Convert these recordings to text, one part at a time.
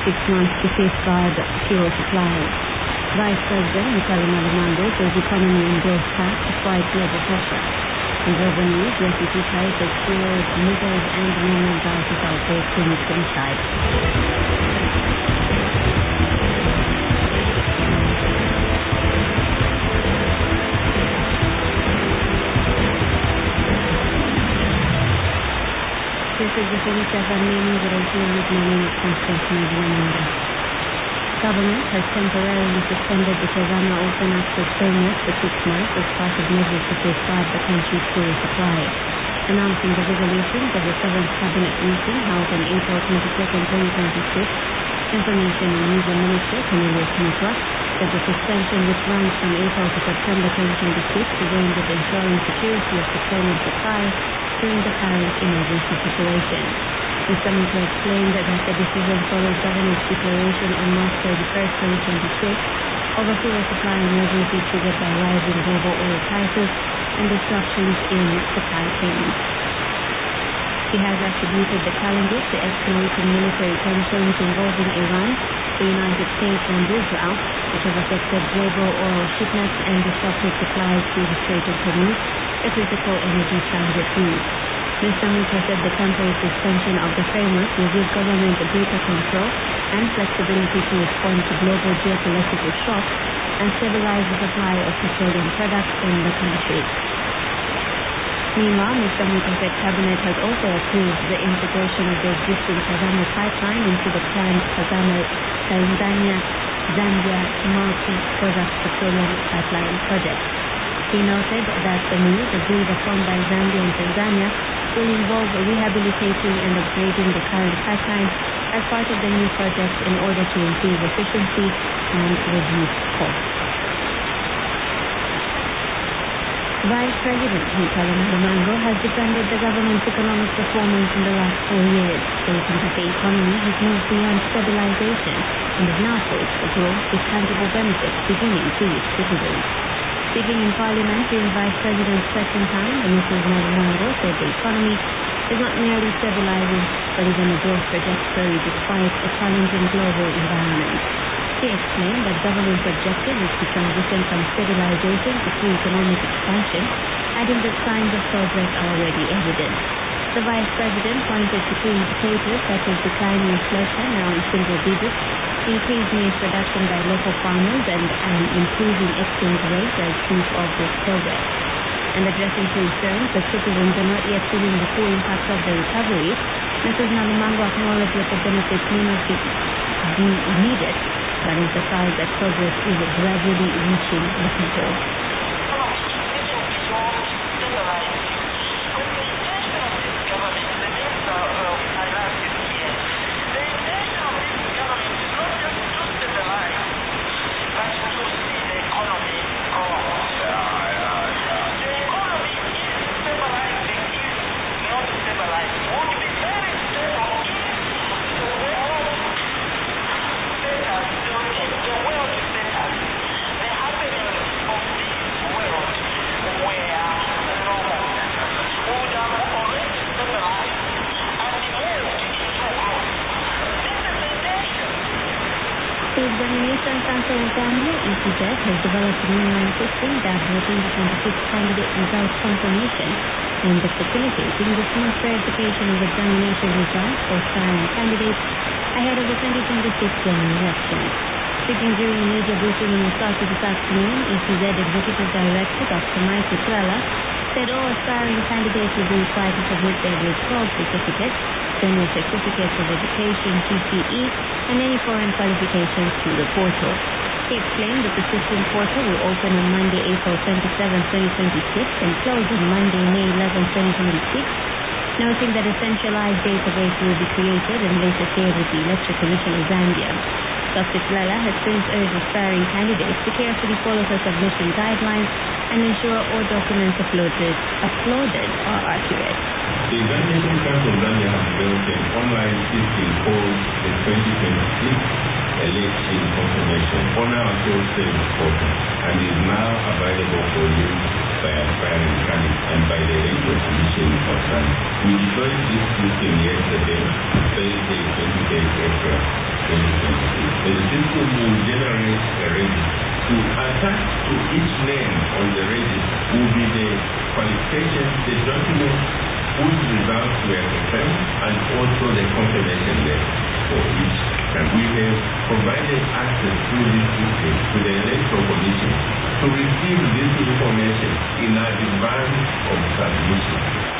6 months to safeguard fuel supply. Vice President Mutale Nalumando says economy and growth path despite global pressure. In global news, refugee crisis fuels missiles and amendment houses outbreak 2025. This is the 27 May news edition with my name is Constantine Zilamanda. Government has temporarily suspended the Tazama Open Access Framework for 6 months as part of measures to safeguard the country's fuel supply. Announcing the resolutions of the 7th Cabinet meeting held on April 22, 2026, Information and Media Minister Cornelius Mutwa said the suspension, which runs from April to September 2026, is aimed at ensuring security of petroleum supply during the current emergency situation. Mr. Mutwa explained that the decision follows government's declaration on March 31, 2026 of a fuel supply emergency triggered by rising global oil prices and disruptions in supply chains. He has attributed the challenges to escalating military tensions involving Iran, the United States and Israel, which have affected global oil shipments and disrupted supplies through the Strait of Hormuz, a critical energy transit route. Mr. Mutwa said the temporary suspension of the framework will give government greater control and flexibility to respond to global geopolitical shocks and stabilize the supply of petroleum products in the country. Meanwhile, Mr. Mutwa said Cabinet has also approved the integration of the existing Tazama pipeline into the planned Tanzania-Zambia multi-product petroleum pipeline project. He noted that the move, agreed upon by Zambia and Tanzania, will involve rehabilitating and upgrading the current pipeline as part of the new project in order to improve efficiency and reduce costs. Vice President Mutale Nalumando has defended the government's economic performance in the last 4 years, stating that the economy has moved beyond stabilization and is now poised for growth with tangible benefits beginning to reach citizens. Speaking in Parliament during Vice President's second time, Mrs. Nalumando said the economy is not merely stabilizing, but is in a growth trajectory despite a challenging global environment. She explained that government's objective is to transition from stabilization to true economic expansion, adding that signs of progress are already evident. The Vice President pointed to key indicators such as declining inflation, now in single digits, increased maize production by local farmers, and an improving exchange rate as proof of this progress. And addressing concerns that citizens are not yet feeling the full impact of the recovery, Mrs. Nalumando acknowledged that the benefits may not be immediate, but emphasized that progress is gradually reaching the people. The Examination Council in Zambia, ECZ, has developed an online system that will 2026 candidate result confirmation and is facilitating the smooth verification of examination results for aspiring candidates ahead of the 2026 general elections. Speaking during a media briefing in Lusaka this afternoon, ECZ Executive Director Dr. Mike Utlala said all aspiring candidates will be required to submit their grade 12 certificates, general certificates of education, GCE, and any foreign qualifications through the portal. He explained that the system portal will open on Monday, April 27, 2026 and close on Monday, May 11, 2026, noting that a centralized database will be created and later shared with the Electoral Commission of Zambia. Dr. Tlala has since urged aspiring candidates to carefully follow her submission guidelines and ensure all documents uploaded are accurate. The Examination Council of Zambia has developed an online system called the 2026 Election Confirmation on our self-service portal and is now available for use by aspiring candidates and by the Electoral Commission of Zambia. We deployed this system yesterday, Thursday, 28 April 2026. to attach to each name on the register will be the qualifications, the documents whose results were confirmed, and also the confirmation letter for each. And we have provided access through this system to the Electoral Commission to receive this information in advance of submission.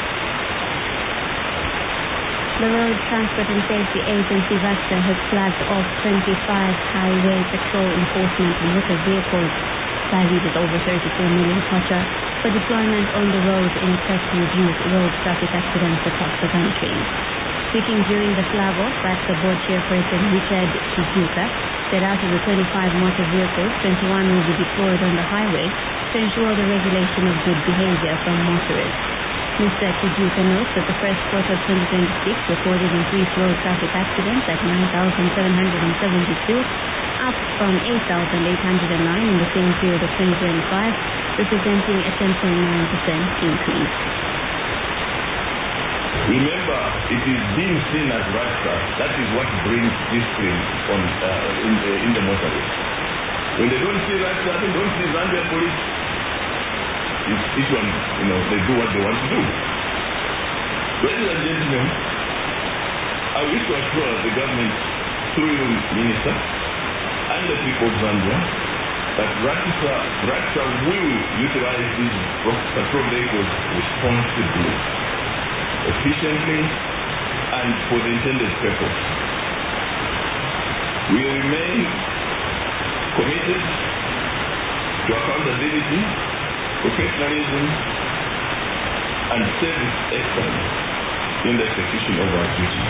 The Road Transport and Safety Agency VATSA has flagged off 25 highway patrol enforcement motor vehicles valued at over 34 million kwacha for deployment on the road in a quest to reduce road traffic accidents across the country. Speaking during the flag-off, VATSA board chairperson Richard Chijuka said out of the 25 motor vehicles, 21 will be deployed on the highway to ensure the regulation of good behavior from motorists. Mr. Chijuka notes that the first quarter of 2026 recorded increased road traffic accidents at 9,772, up from 8,809 in the same period of 2025, representing a 10.9% increase. Remember, it is being seen as VATSA. That is what brings discipline in the motorway. When they don't see VATSA, they don't see Zambia police. Each one, they do what they want to do. Ladies and gentlemen, I wish to assure the government through you, Minister, and the people of Zambia that VATSA will utilize these patrol vehicles responsibly, efficiently, and for the intended purpose. We remain committed to accountability, professionalism, and service excellence in the execution of our duties.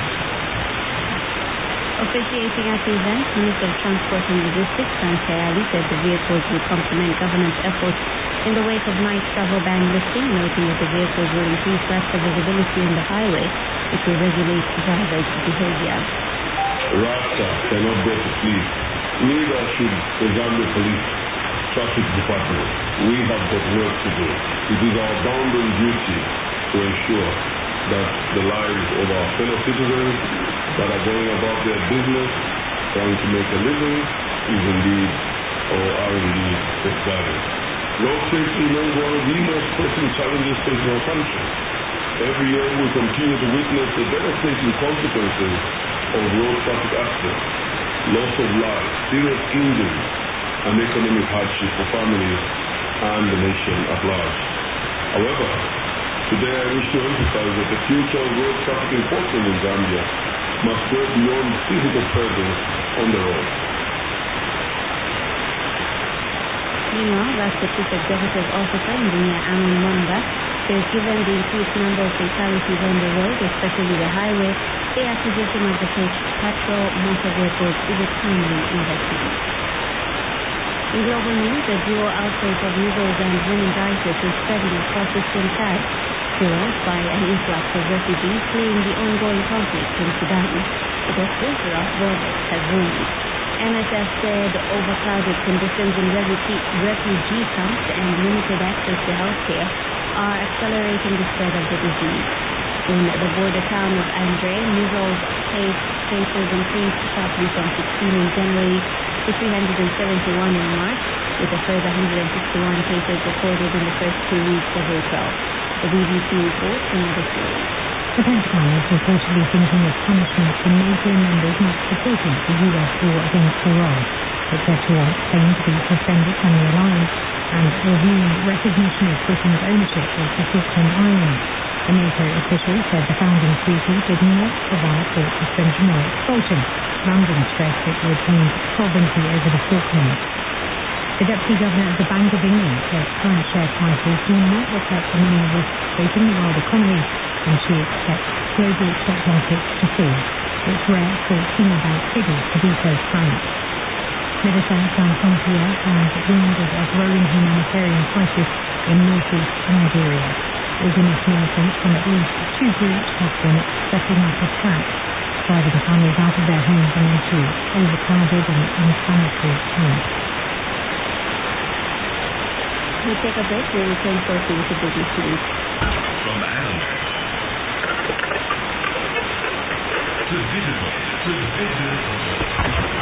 Officiating at the event, Minister of Transport and Logistics, Frank Ayali, said the vehicles will complement government's efforts in the wake of night travel ban lifting, noting that the vehicles will increase VATSA visibility on the highway, which will regulate drivers' behavior. VATSA cannot go to sleep. Neither should the Zambia Police Traffic Department. We have got work to do. It is our bounden duty to ensure that the lives of our fellow citizens that are going about their business, trying to make a living, are indeed safeguarded. Road safety remains one of the most pressing challenges facing our country. Every year we continue to witness the devastating consequences of road traffic accidents, loss of life, serious injuries, and economic hardship for families and the nation at large. However, today I wish to emphasize that the future of road traffic enforcement in Zambia must go beyond physical presence on the road. Meanwhile, that's the Chief Executive Officer, Engineer Amon Mwanga, says given the increased number of fatalities on the road, especially the highway, the acquisition of the patrol motor vehicles is a timely investment. In global news, a dual outbreak of measles and meningitis is spreading across Eastern Chad, fueled by an influx of refugees fleeing the ongoing conflict in Sudan. The Doctors Without Borders has warned. NSF said overcrowded conditions in refugee camps and limited access to healthcare are accelerating the spread of the disease. In the border town of Andre, measles cases increased sharply from 16 in January to 371 in March, with a further 161 cases recorded in the first 2 weeks of April. The BBC reports another story. The Pentagon is reportedly thinking of punishment for NATO members not supporting the U.S. war against Iran. It says to want Spain to be suspended from the alliance and reviewing recognition of Britain's ownership of the Falkland Islands. The NATO official said the founding treaty did not provide for suspension or expulsion. London stressed it retained sovereignty over the Falklands. The Deputy Governor of the Bank of England says current share prices do not reflect the many risks facing the world economy, and she expects global stock markets to fall. It's rare for senior bank figures to be so frank. Médecins Sans Frontières has warned of a growing humanitarian crisis in northeast Nigeria. Islamist militants from at least 2 groups have been setting up attacks, driving families out of their homes and into overcrowded and unsanitary camps. We'll take a break. We'll return shortly with the business news. From analog to digital.